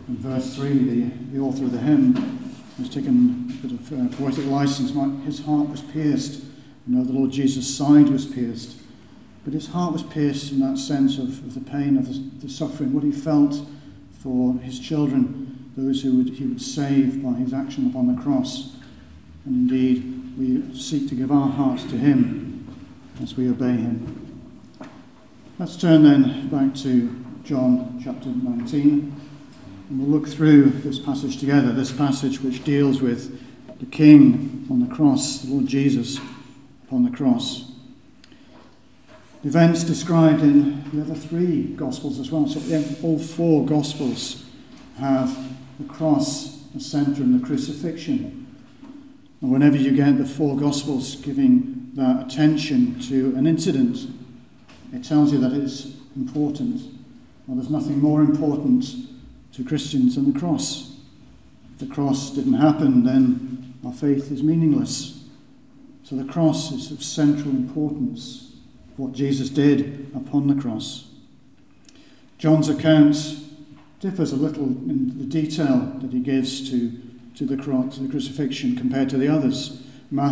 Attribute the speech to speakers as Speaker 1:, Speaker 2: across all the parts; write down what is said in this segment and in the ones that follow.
Speaker 1: In verse 3, the author of the hymn has taken a bit of poetic license. His heart was pierced. You know, the Lord Jesus' side was pierced. But his heart was pierced in that sense of the pain, of the suffering, what he felt for his children, those who he would save by his action upon the cross. And indeed, we seek to give our hearts to him as we obey him. Let's turn then back to John chapter 19. And we'll look through this passage together, this passage which deals with the King on the cross, the Lord Jesus upon the cross. The events described in the other three Gospels as well. So all four Gospels have the cross, the centre, and the crucifixion. And whenever you get the four Gospels giving that attention to an incident, it tells you that it's important. Well, there's nothing more important to Christians than the cross. If the cross didn't happen, then our faith is meaningless. So the cross is of central importance. What Jesus did upon the cross. John's account differs a little in the detail that he gives to the crucifixion compared to the others.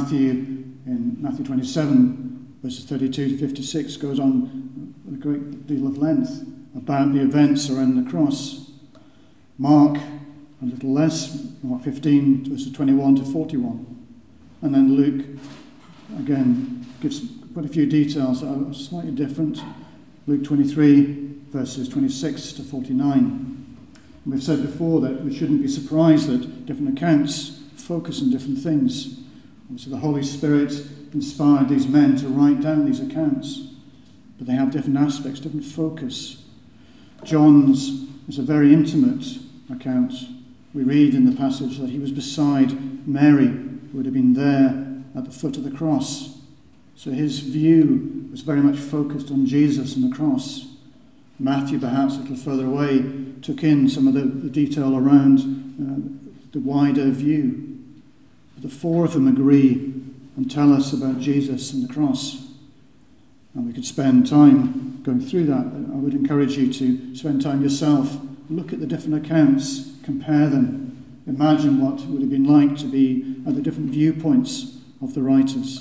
Speaker 1: In Matthew 27, verses 32 to 56, goes on a great deal of length about the events around the cross. Mark, a little less, Mark 15, verses 21 to 41. And then Luke, again, gives quite a few details that are slightly different. Luke 23, verses 26 to 49. And we've said before that we shouldn't be surprised that different accounts focus on different things. And so the Holy Spirit inspired these men to write down these accounts, but they have different aspects, different focus. John's is a very intimate account. We read in the passage that he was beside Mary, who would have been there at the foot of the cross. So his view was very much focused on Jesus and the cross. Matthew, perhaps a little further away, took in some of the detail around the wider view. But the four of them agree and tell us about Jesus and the cross. And we could spend time going through that. I would encourage you to spend time yourself, look at the different accounts, compare them, imagine what it would have been like to be at the different viewpoints of the writers.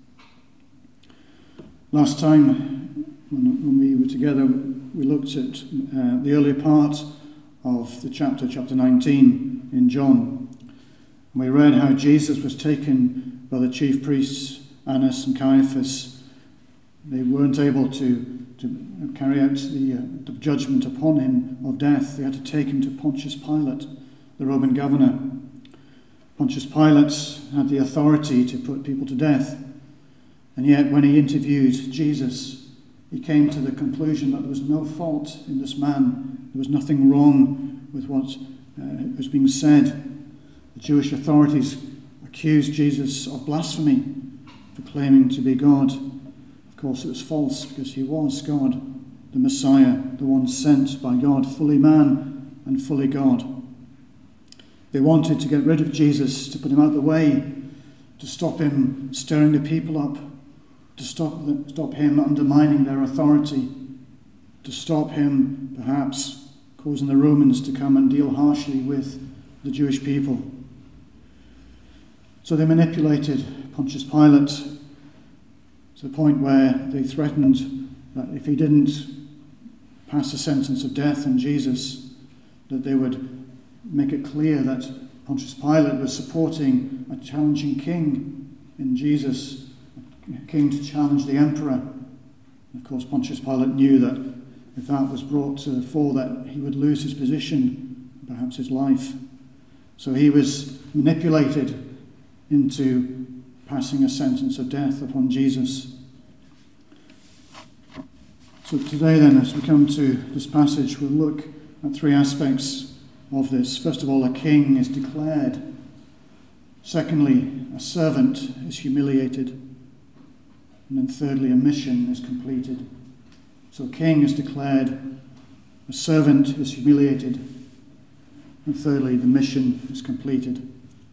Speaker 1: Last time, when we were together, we looked at the earlier part of the chapter 19 in John. And we read how Jesus was taken by the chief priests, Annas and Caiaphas. They weren't able to carry out the judgment upon him of death. They had to take him to Pontius Pilate, the Roman governor. Pontius Pilate had the authority to put people to death. And yet, when he interviewed Jesus, he came to the conclusion that there was no fault in this man. There was nothing wrong with what was being said. The Jewish authorities accused Jesus of blasphemy for claiming to be God. Of course, it was false because he was God, the Messiah, the one sent by God, fully man and fully God. They wanted to get rid of Jesus, to put him out of the way, to stop him stirring the people up, to stop him undermining their authority, to stop him perhaps causing the Romans to come and deal harshly with the Jewish people. So they manipulated Pontius Pilate to the point where they threatened that if he didn't pass a sentence of death on Jesus, that they would make it clear that Pontius Pilate was supporting a challenging king in Jesus, a king to challenge the emperor. And of course, Pontius Pilate knew that if that was brought to the fore, that he would lose his position, perhaps his life. So he was manipulated into passing a sentence of death upon Jesus. So today then, as we come to this passage, we'll look at three aspects of this. First of all, a king is declared. Secondly, a servant is humiliated. And then thirdly, a mission is completed. So a king is declared, a servant is humiliated, and thirdly, the mission is completed.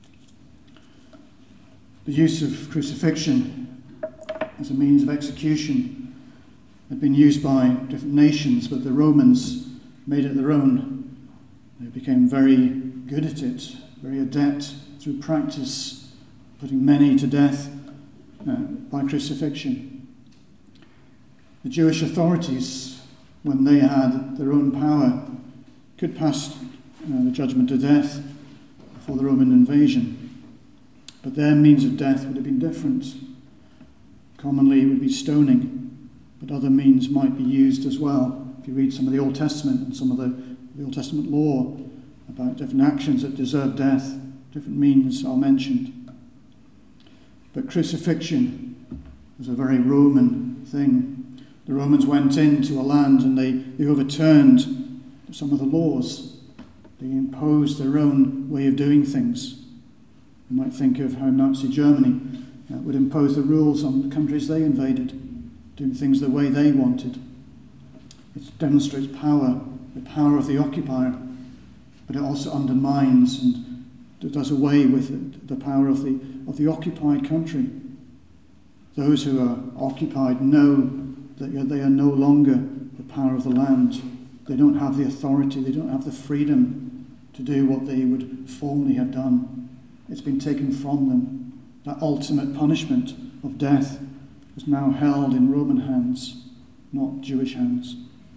Speaker 1: The use of crucifixion as a means of execution had been used by different nations, but the Romans made it their own. They became very good at it, very adept through practice, putting many to death by crucifixion. The Jewish authorities, when they had their own power, could pass the judgment of death for the Roman invasion. But their means of death would have been different. Commonly it would be stoning, but other means might be used as well. If you read some of the Old Testament and some of the Old Testament law about different actions that deserve death, different means are mentioned. But crucifixion was a very Roman thing. The Romans went into a land and they overturned some of the laws. They imposed their own way of doing things. You might think of how Nazi Germany would impose the rules on the countries they invaded, doing things the way they wanted. It demonstrates power, the power of the occupier, but it also undermines and does away with the power of the occupied country. Those who are occupied know that they are no longer the power of the land. They don't have the authority, they don't have the freedom to do what they would formerly have done. It's been taken from them. That ultimate punishment of death is now held in Roman hands, not Jewish hands.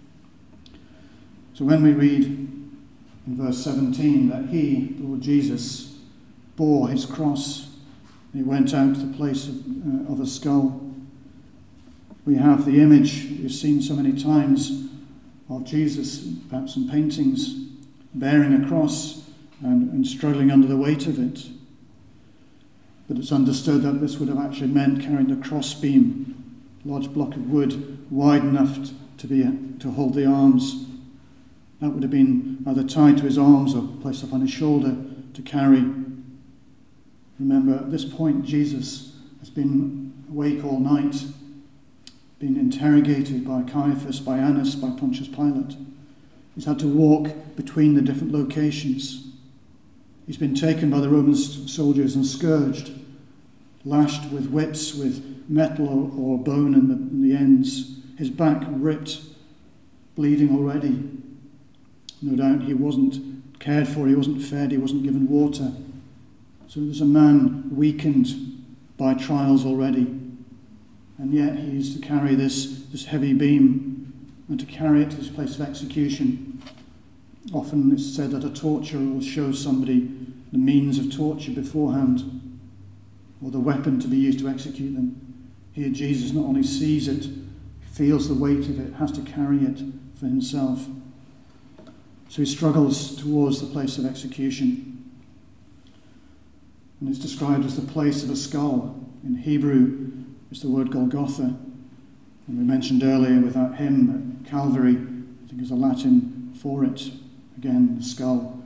Speaker 1: So when we read in verse 17 that he, the Lord Jesus, bore his cross, and he went out to the place of a skull, we have the image we've seen so many times of Jesus, perhaps in paintings, bearing a cross and struggling under the weight of it. But it's understood that this would have actually meant carrying a crossbeam, a large block of wood wide enough to hold the arms. That would have been either tied to his arms or placed up on his shoulder to carry. Remember, at this point, Jesus has been awake all night, been interrogated by Caiaphas, by Annas, by Pontius Pilate. He's had to walk between the different locations. He's been taken by the Roman soldiers and scourged, lashed with whips with metal or bone in the ends, his back ripped, bleeding already. No doubt he wasn't cared for, he wasn't fed, he wasn't given water. So there's a man weakened by trials already. And yet he is to carry this heavy beam and to carry it to this place of execution. Often it's said that a torturer will show somebody the means of torture beforehand, or the weapon to be used to execute them. Here Jesus not only sees it, feels the weight of it, has to carry it for himself. So he struggles towards the place of execution. And it's described as the place of a skull. In Hebrew, it's the word Golgotha. And we mentioned earlier with that hymn at Calvary, I think is a Latin for it. Again, the skull.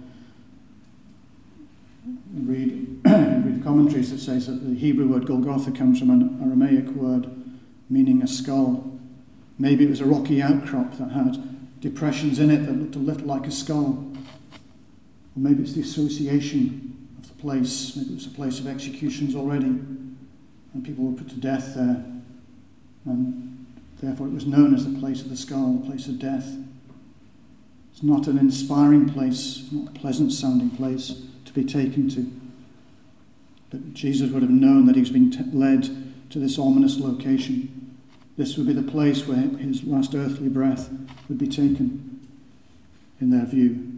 Speaker 1: We read the commentaries that says that the Hebrew word Golgotha comes from an Aramaic word meaning a skull. Maybe it was a rocky outcrop that had depressions in it that looked a little like a skull. Or maybe it's the association of the place. Maybe it was a place of executions already, and people were put to death there. And therefore it was known as the place of the skull, the place of death. It's not an inspiring place, it's not a pleasant sounding place to be taken to. But Jesus would have known that he was being led to this ominous location. This would be the place where his last earthly breath would be taken, in their view.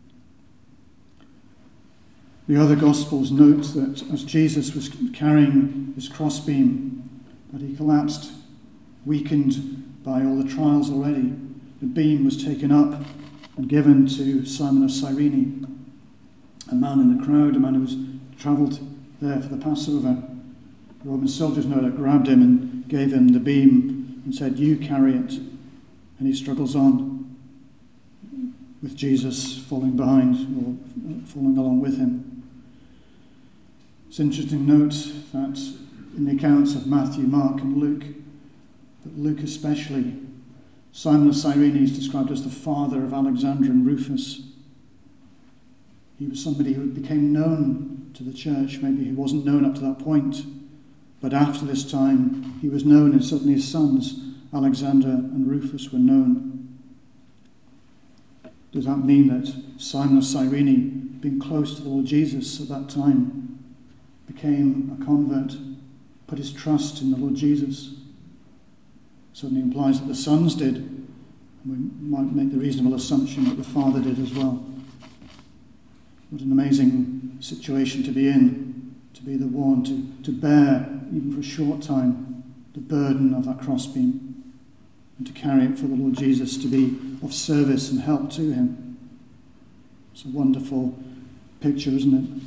Speaker 1: The other Gospels note that as Jesus was carrying his crossbeam, that he collapsed, weakened by all the trials already. The beam was taken up and given to Simon of Cyrene, a man in the crowd, a man who was travelled there for the Passover. The Roman soldiers, no doubt, grabbed him and gave him the beam and said, "You carry it." And he struggles on with Jesus falling behind or falling along with him. It's interesting to note that in the accounts of Matthew, Mark and Luke, but Luke especially, Simon of Cyrene is described as the father of Alexander and Rufus. He was somebody who became known to the church. Maybe he wasn't known up to that point, but after this time he was known, and certainly his sons, Alexander and Rufus, were known. Does that mean that Simon of Cyrene, being close to the Lord Jesus at that time, became a convert, put his trust in the Lord Jesus? Certainly implies that the sons did. And we might make the reasonable assumption that the father did as well. What an amazing situation to be in, to be the one to bear, even for a short time, the burden of that crossbeam, and to carry it for the Lord Jesus, to be of service and help to him. It's a wonderful picture, isn't it?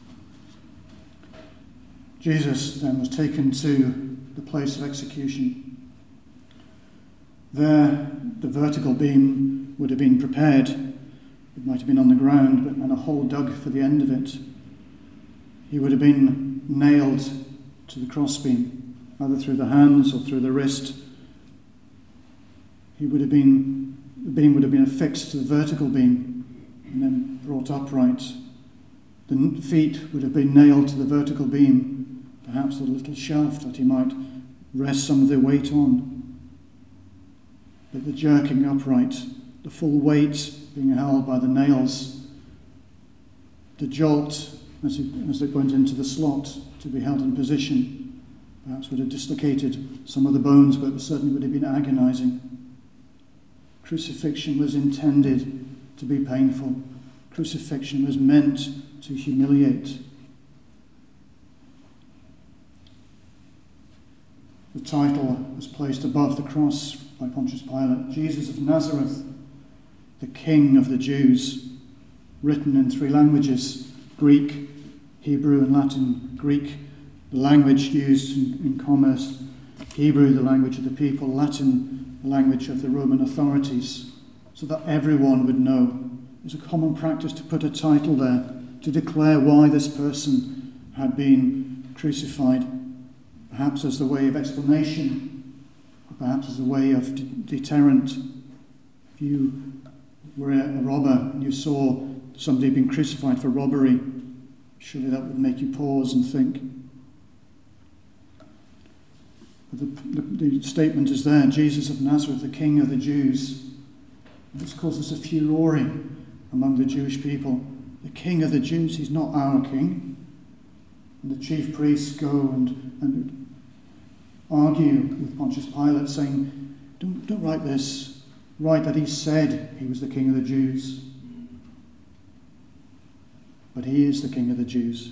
Speaker 1: Jesus then was taken to the place of execution. There, the vertical beam would have been prepared. It might have been on the ground, and a hole dug for the end of it. He would have been nailed to the crossbeam, either through the hands or through the wrist. The beam would have been affixed to the vertical beam and then brought upright. The feet would have been nailed to the vertical beam, perhaps with a little shelf that he might rest some of the weight on. But the jerking upright, the full weight being held by the nails, the jolt as it went into the slot to be held in position, perhaps would have dislocated some of the bones, but certainly would have been agonizing. Crucifixion was intended to be painful. Crucifixion was meant to humiliate. The title was placed above the cross by Pontius Pilate, Jesus of Nazareth, the King of the Jews, written in 3 languages, Greek, Hebrew and Latin. Greek, the language used in commerce, Hebrew, the language of the people, Latin, the language of the Roman authorities, so that everyone would know. It was a common practice to put a title there, to declare why this person had been crucified, perhaps as the way of explanation, perhaps as a way of deterrent. If you were a robber and you saw somebody being crucified for robbery, surely that would make you pause and think. But the statement is there, Jesus of Nazareth, the King of the Jews. And this causes a furore among the Jewish people. The King of the Jews, he's not our king. And the chief priests go and argue with Pontius Pilate, saying, don't write this. Write that he said he was the King of the Jews. But he is the King of the Jews.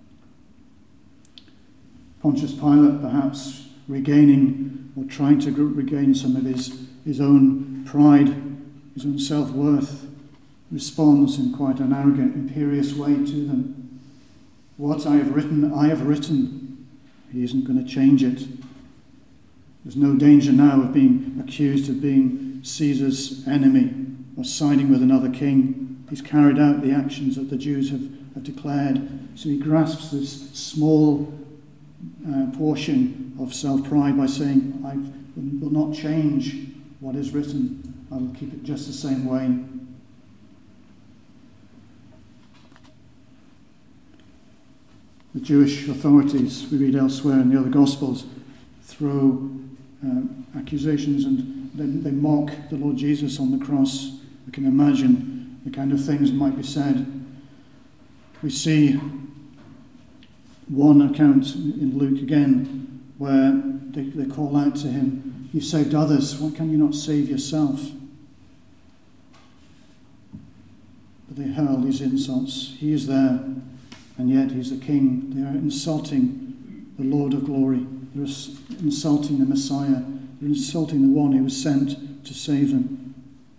Speaker 1: Pontius Pilate, perhaps regaining or trying to regain some of his own pride, his own self-worth, responds in quite an arrogant, imperious way to them. What I have written, I have written. He isn't going to change it. There's no danger now of being accused of being Caesar's enemy or siding with another king. He's carried out the actions that the Jews have declared. So he grasps this small portion of self-pride by saying, I will not change what is written. I will keep it just the same way. The Jewish authorities, we read elsewhere in the other Gospels, throw accusations and they mock the Lord Jesus on the cross. We can imagine the kind of things that might be said. We see one account in Luke again where they call out to him, "You saved others, why can you not save yourself?" But they hurl these insults. He is there, and yet he's the king. They are insulting the Lord of glory. They're insulting the Messiah. They're insulting the one who was sent to save them.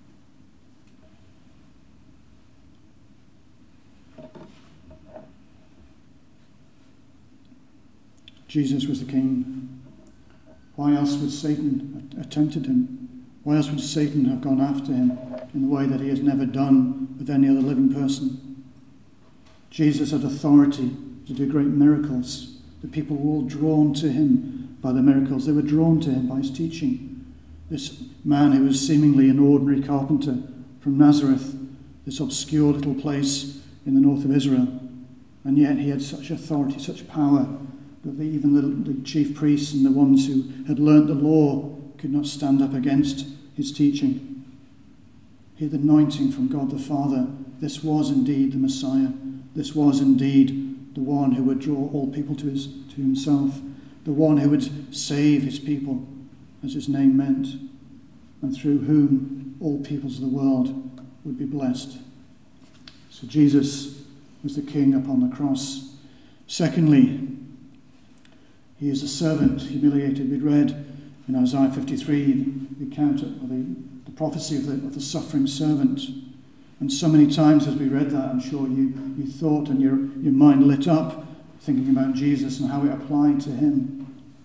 Speaker 1: Jesus was the king. Why else would Satan have tempted him? Why else would Satan have gone after him in the way that he has never done with any other living person? Jesus had authority to do great miracles. The people were all drawn to him by the miracles. They were drawn to him by his teaching. This man who was seemingly an ordinary carpenter from Nazareth, this obscure little place in the north of Israel, and yet he had such authority, such power, that even the chief priests and the ones who had learnt the law could not stand up against his teaching. hear the anointing from God the Father. This was indeed the Messiah. This was indeed the one who would draw all people to himself, the one who would save his people, as his name meant, and through whom all peoples of the world would be blessed. So Jesus was the King upon the cross. Secondly, he is a servant, humiliated. We read in Isaiah 53 the account of the prophecy of the suffering servant. And so many times as we read that, I'm sure you thought and your mind lit up thinking about Jesus and how it applied to him.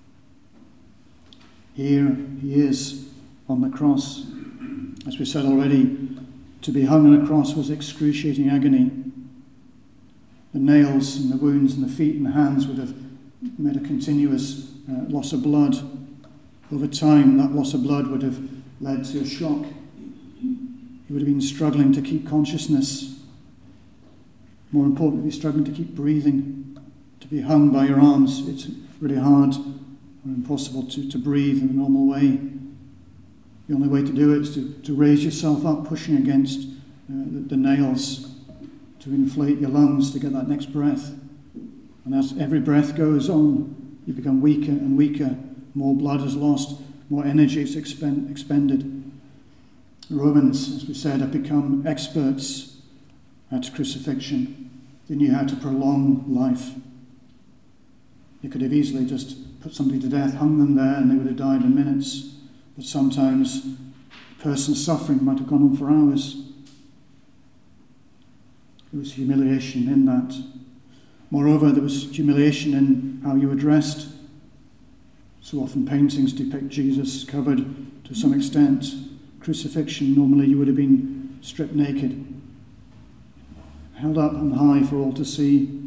Speaker 1: Here he is on the cross. As we said already, to be hung on a cross was excruciating agony. The nails and the wounds in the feet and hands would have made a continuous loss of blood. Over time, that loss of blood would have led to a shock. He would have been struggling to keep consciousness. More importantly, struggling to keep breathing. To be hung by your arms, it's really hard or impossible to breathe in a normal way. The only way to do it is to raise yourself up, pushing against the nails, to inflate your lungs to get that next breath. And as every breath goes on, you become weaker and weaker. More blood is lost, more energy is expended. Romans, as we said, have become experts at crucifixion. They knew how to prolong life. They could have easily just put somebody to death, hung them there, and they would have died in minutes. But sometimes the person's suffering might have gone on for hours. There was humiliation in that. Moreover, there was humiliation in how you were dressed. So often paintings depict Jesus covered to some extent. Crucifixion, normally you would have been stripped naked, held up on high for all to see.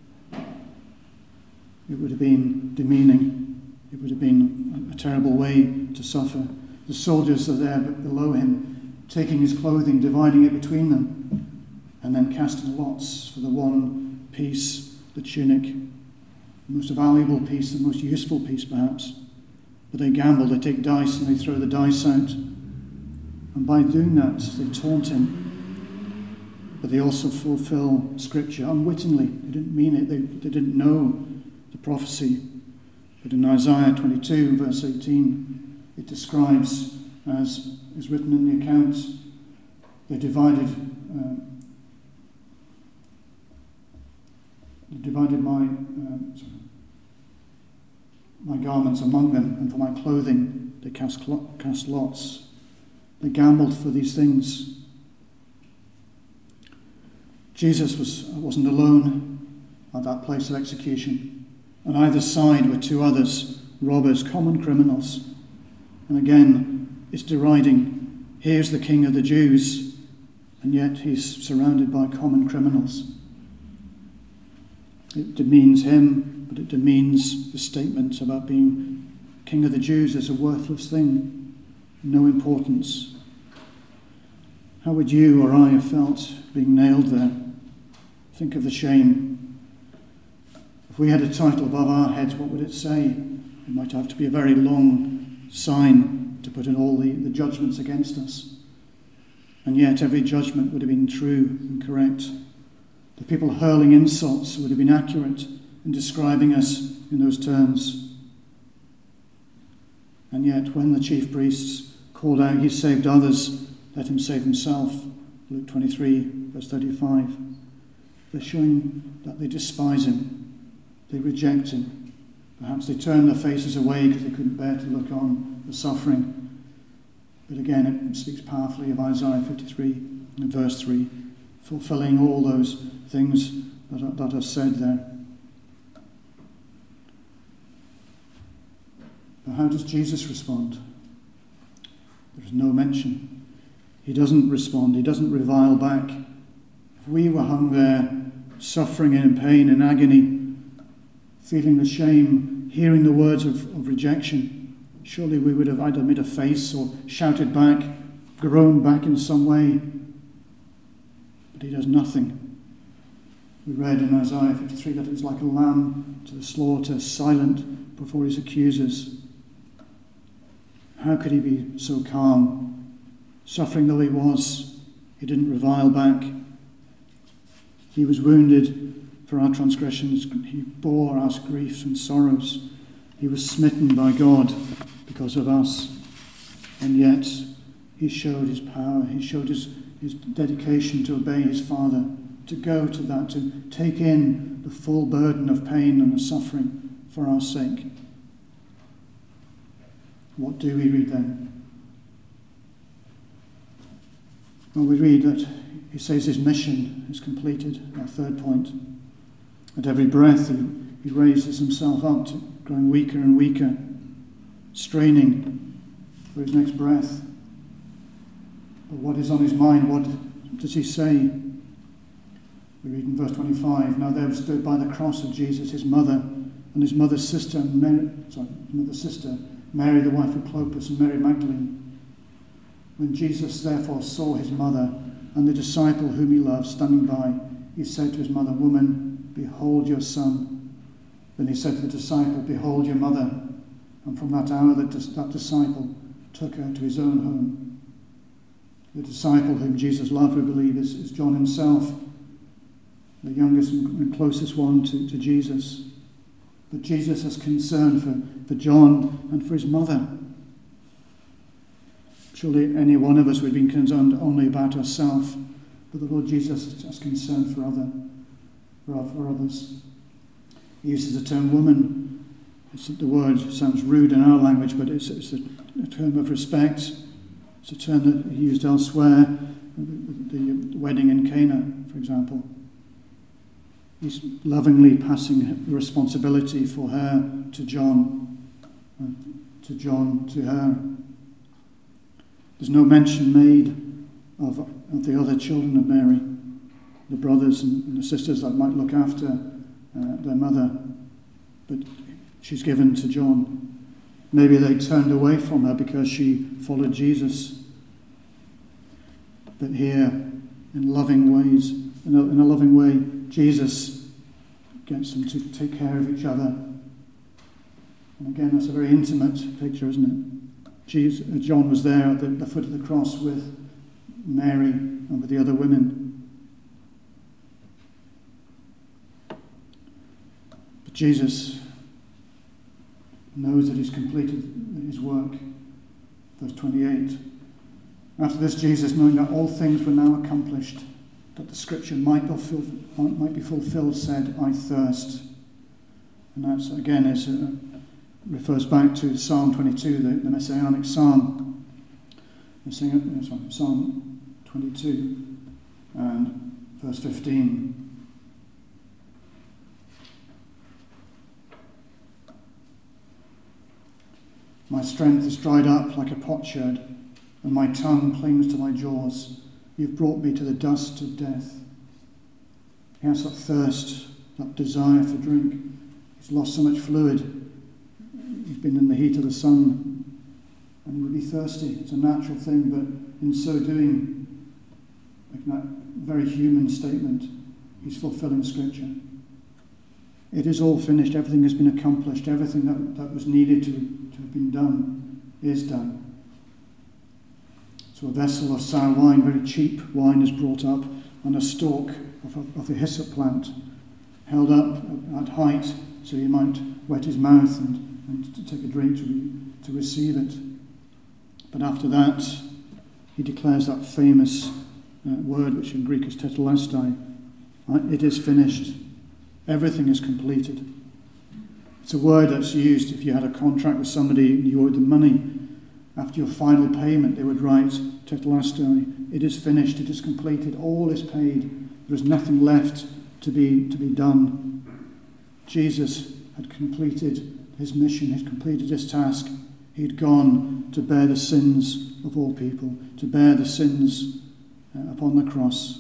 Speaker 1: It would have been demeaning. It would have been a terrible way to suffer. The soldiers are there below him, taking his clothing, dividing it between them, and then casting lots for the one piece, the tunic, the most valuable piece, the most useful piece perhaps. But they gamble, they take dice and they throw the dice out. And by doing that, they taunt him. But they also fulfill Scripture unwittingly. They didn't mean it. They didn't know the prophecy. But in Isaiah 22, verse 18, it describes, as is written in the accounts, they divided my garments among them, and for my clothing they cast lots. They gambled for these things. Jesus wasn't alone at that place of execution. On either side were two others, robbers, common criminals. And again, it's deriding. Here's the King of the Jews, and yet he's surrounded by common criminals. It demeans him, but it demeans the statement about being King of the Jews as a worthless thing, no importance. How would you or I have felt being nailed there? Think of the shame. If we had a title above our heads, what would it say? It might have to be a very long sign to put in all the judgments against us. And yet every judgment would have been true and correct. The people hurling insults would have been accurate in describing us in those terms. And yet when the chief priests called out, he saved others, let him save himself, Luke 23, verse 35, they're showing that they despise him, they reject him. Perhaps they turn their faces away because they couldn't bear to look on the suffering. But again, it speaks powerfully of Isaiah 53 and verse 3, fulfilling all those things that are said there. But how does Jesus respond? There's no mention. He doesn't respond. He doesn't revile back. If we were hung there, suffering in pain and agony, feeling the shame, hearing the words of rejection, surely we would have either made a face or shouted back, groaned back in some way. But he does nothing. We read in Isaiah 53 that it was like a lamb to the slaughter, silent before his accusers. How could he be so calm? Suffering though he was, He didn't revile back. He was wounded for our transgressions. He bore our griefs and sorrows. He was smitten by God because of us. And yet he showed his power. He showed his dedication to obey his Father, to go to that, to take in the full burden of pain and the suffering for our sake. What do we read then? Well, we read that he says his mission is completed, our third point. At every breath he raises himself up, to growing weaker and weaker, straining for his next breath. But what is on his mind? What does he say? We read in verse 25, now there stood by the cross of Jesus his mother and his mother's sister, Mary, Mary the wife of Clopas, and Mary Magdalene. When Jesus therefore saw his mother and the disciple whom he loved standing by, he said to his mother, Woman, behold your son. Then he said to the disciple, Behold your mother. And from that hour that disciple took her to his own home. The disciple whom Jesus loved, we believe, is John himself, the youngest and closest one to Jesus. But Jesus has concern for John and for his mother. Surely any one of us would have been concerned only about ourselves, but the Lord Jesus has concern for others. He uses the term woman. The word sounds rude in our language, but it's a term of respect. It's a term that he used elsewhere, the wedding in Cana, for example. He's lovingly passing the responsibility for her to John, to her. There's no mention made of the other children of Mary, the brothers and the sisters that might look after their mother, but she's given to John. Maybe they turned away from her because she followed Jesus. But here, in a loving way, Jesus gets them to take care of each other. And again, that's a very intimate picture, isn't it? John was there at the foot of the cross with Mary and with the other women. But Jesus knows that he's completed his work. Verse 28. After this, Jesus, knowing that all things were now accomplished, that the scripture might be fulfilled, said, I thirst. And that, again, refers back to Psalm 22, the Messianic Psalm. Psalm 22 and verse 15. My strength is dried up like a potsherd, and my tongue clings to my jaws. You've brought me to the dust of death. He has that thirst, that desire for drink. He's lost so much fluid. He's been in the heat of the sun, and he would be thirsty. It's a natural thing, but in so doing, like that very human statement, he's fulfilling Scripture. It is all finished. Everything has been accomplished. Everything that was needed to have been done is done. So a vessel of sour wine, very cheap wine, is brought up, and a stalk of the hyssop plant held up at height so he might wet his mouth and to take a drink to receive it. But after that, he declares that famous word, which in Greek is tetelestai. It is finished. Everything is completed. It's a word that's used if you had a contract with somebody and you owed them money. After your final payment, they would write tetelestai. It is finished. It is completed. All is paid. There is nothing left to be done. Jesus had completed his mission. He had completed his task. He had gone to bear the sins of all people, to bear the sins upon the cross.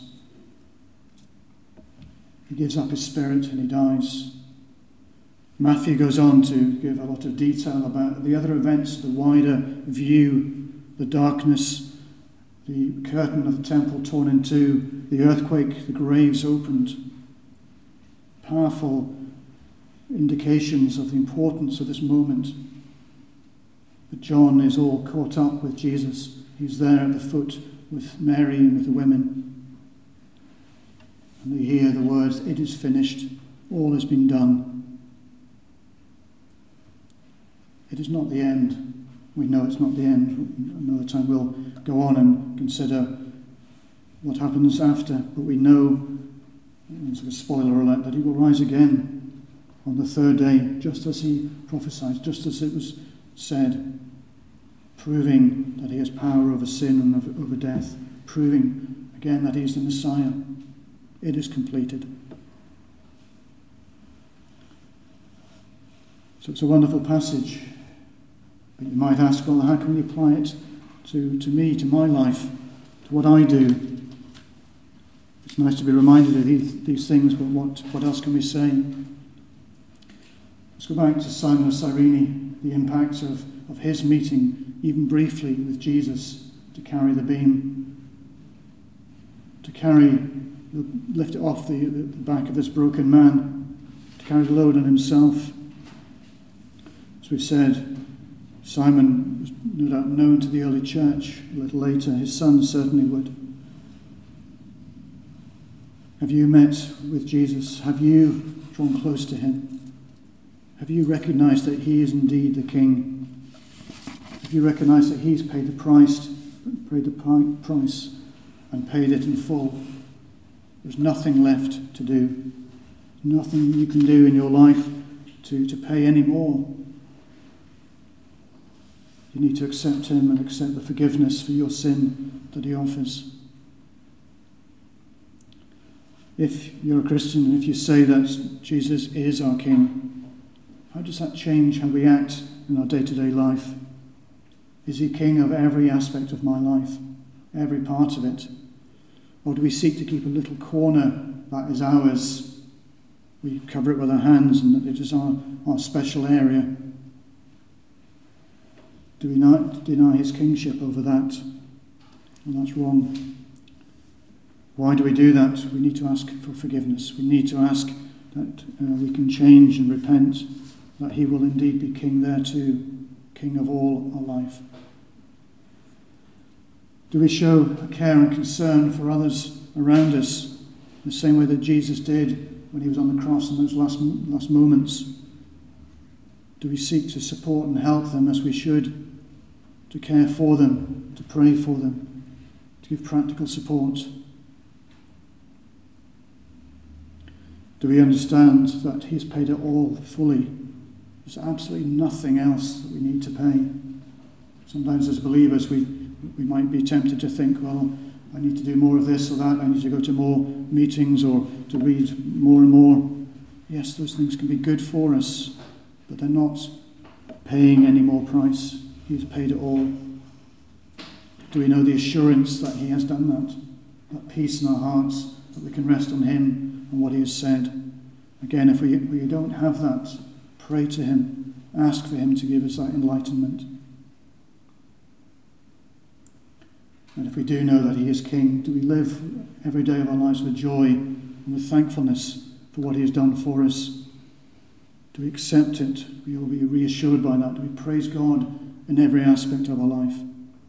Speaker 1: He gives up his spirit and he dies. Matthew goes on to give a lot of detail about the other events, the wider view, the darkness, the curtain of the temple torn in two, the earthquake, the graves opened. Powerful indications of the importance of this moment. But John is all caught up with Jesus. He's there at the foot with Mary and with the women. And they hear the words, "It is finished, all has been done." It is not the end. We know it's not the end. Another time we'll go on and consider what happens after, but we know, it's a spoiler alert, that he will rise again on the third day, just as he prophesied, just as it was said, proving that he has power over sin and over death, proving again that he is the Messiah. It is completed. So it's a wonderful passage. But you might ask, well, how can we apply it to me, to my life, to what I do? It's nice to be reminded of these things, but what else can we say? Let's go back to Simon of Cyrene, the impact of his meeting, even briefly, with Jesus, to carry the beam, lift it off the back of this broken man, to carry the load on himself. As we've said, Simon was no doubt known to the early church. A little later, his son certainly would. Have you met with Jesus? Have you drawn close to him? Have you recognized that he is indeed the King? Have you recognized that he's paid the price and paid it in full? There's nothing left to do. Nothing you can do in your life to pay any more. You need to accept him and accept the forgiveness for your sin that he offers. If you're a Christian, if you say that Jesus is our King, how does that change how we act in our day-to-day life? Is he King of every aspect of my life, every part of it? Or do we seek to keep a little corner that is ours? We cover it with our hands and that it is our special area. Do we not deny his kingship over that? Well, that's wrong. Why do we do that? We need to ask for forgiveness. We need to ask that we can change and repent, that he will indeed be King there too, King of all our life. Do we show a care and concern for others around us the same way that Jesus did when he was on the cross in those last moments? Do we seek to support and help them as we should, to care for them, to pray for them, to give practical support? Do we understand that he's paid it all fully? There's absolutely nothing else that we need to pay. Sometimes as believers we might be tempted to think, well, I need to do more of this or that, I need to go to more meetings or to read more and more. Yes, those things can be good for us, but they're not paying any more price. He's paid it all. Do we know the assurance that he has done that peace in our hearts, that we can rest on him and what he has said? Again, if we don't have that, pray to him, ask for him to give us that enlightenment. And if we do know that he is King, do we live every day of our lives with joy and with thankfulness for what he has done for us? Do we accept it? We will be reassured by that. Do we praise God in every aspect of our life?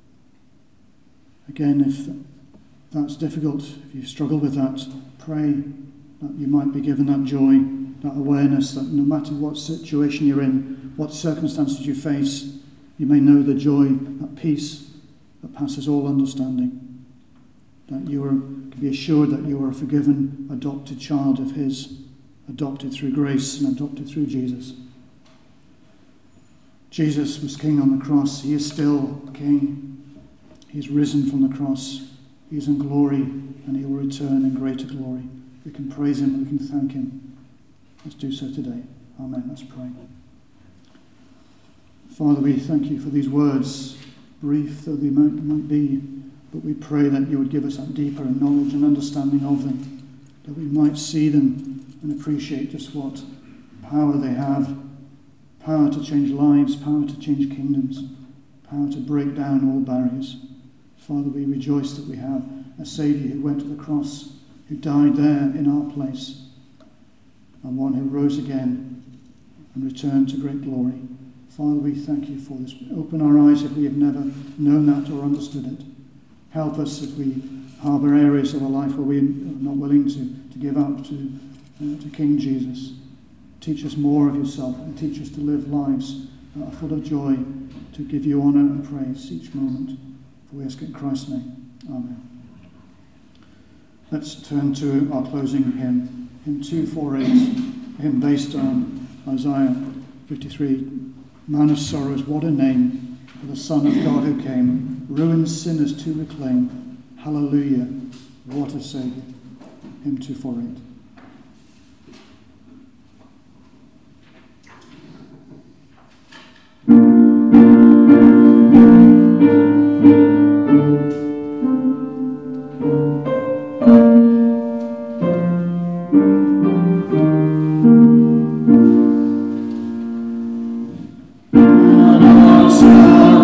Speaker 1: Again, if that's difficult, if you struggle with that, pray that you might be given that joy, that awareness that no matter what situation you're in, what circumstances you face, you may know the joy, that peace that passes all understanding, that you can be assured that you are a forgiven, adopted child of his, adopted through grace and adopted through Jesus. Jesus was King on the cross. He is still King. He is risen from the cross. He is in glory, and he will return in greater glory. We can praise him and we can thank him. Let's do so today. Amen. Let's pray. Father, we thank you for these words, brief though they might be, but we pray that you would give us that deeper knowledge and understanding of them, that we might see them and appreciate just what power they have, power to change lives, power to change kingdoms, power to break down all barriers. Father, we rejoice that we have a Saviour who went to the cross, who died there in our place, and one who rose again and returned to great glory. Father, we thank you for this. Open our eyes if we have never known that or understood it. Help us if we harbour areas of our life where we are not willing to give up to King Jesus. Teach us more of yourself and teach us to live lives that are full of joy, to give you honour and praise each moment. For we ask it in Christ's name. Amen. Let's turn to our closing hymn, hymn 248, a hymn based on Isaiah 53. Man of sorrows, what a name for the Son of God who came, ruined sinners to reclaim. Hallelujah, what a Saviour. Hymn 248.